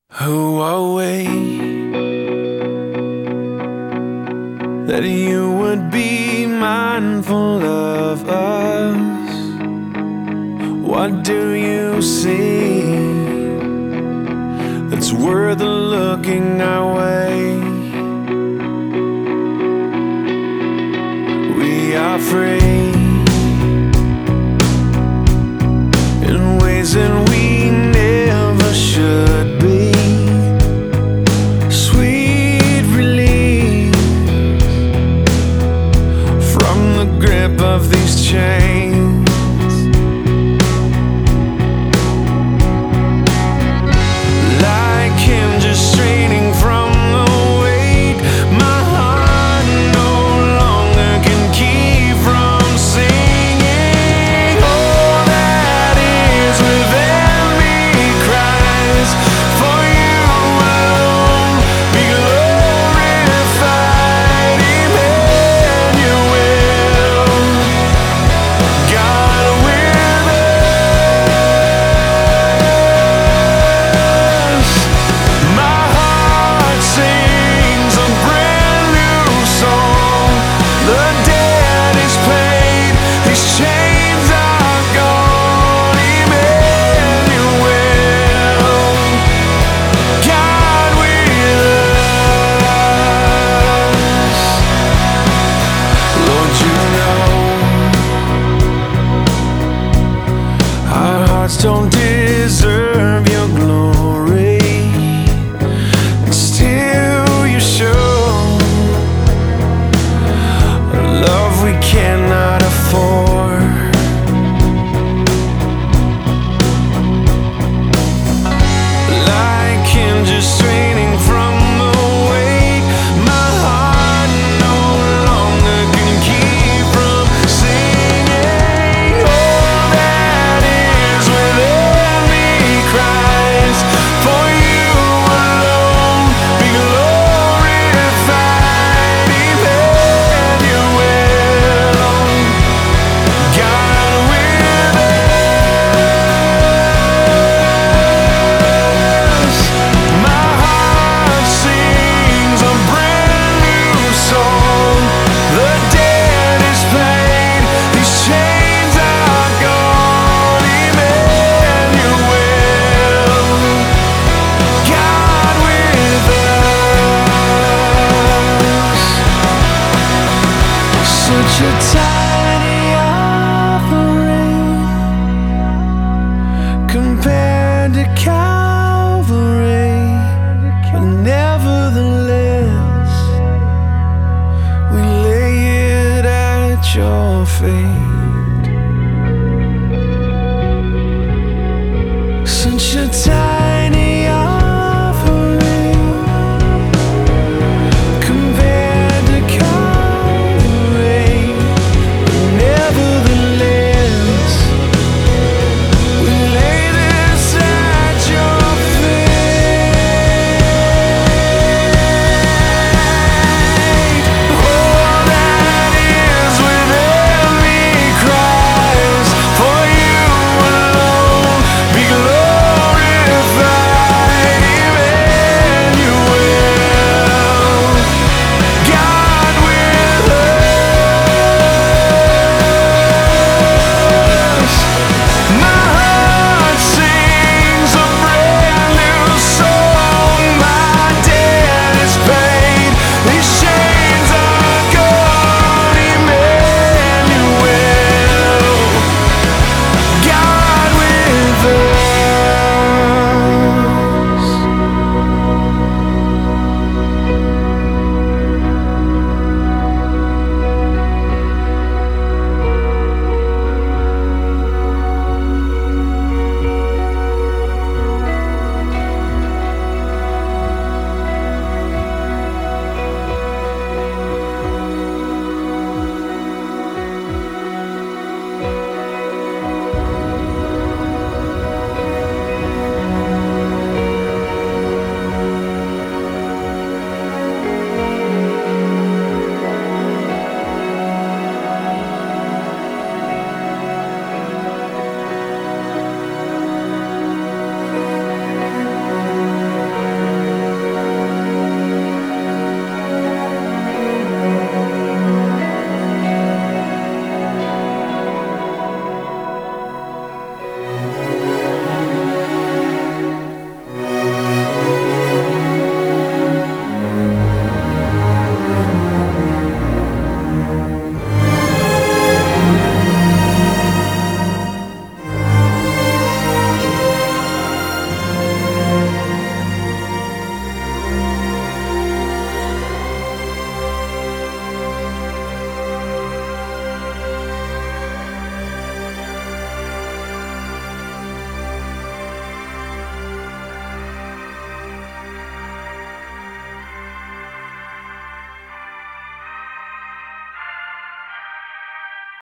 Who are we that you would be mindful of us? What do you see that's worth looking our way? We are free in ways that we never should be. Sweet relief from the grip of these chains. Like hinges straining from the weight, my heart no longer can keep from singing. All that is within me cries, for you alone be glorified, Emmanuel, God with us. My heart sings a brand new song. The debt is paid, these chains are gone, Emmanuel, God with us. Lord, you know our hearts don't deserve your glory, and still you show a love we cannot afford. Like hinges straining from the weight, my heart no longer can keep from singing. All that is within me cries, for you alone be glorified, Emmanuel, God with us. My heart sings a brand new song. The debt is paid, these chains are gone, Emmanuel, God with us. Such a tiny offering compared to Calvary, but nevertheless we lay it at your feet.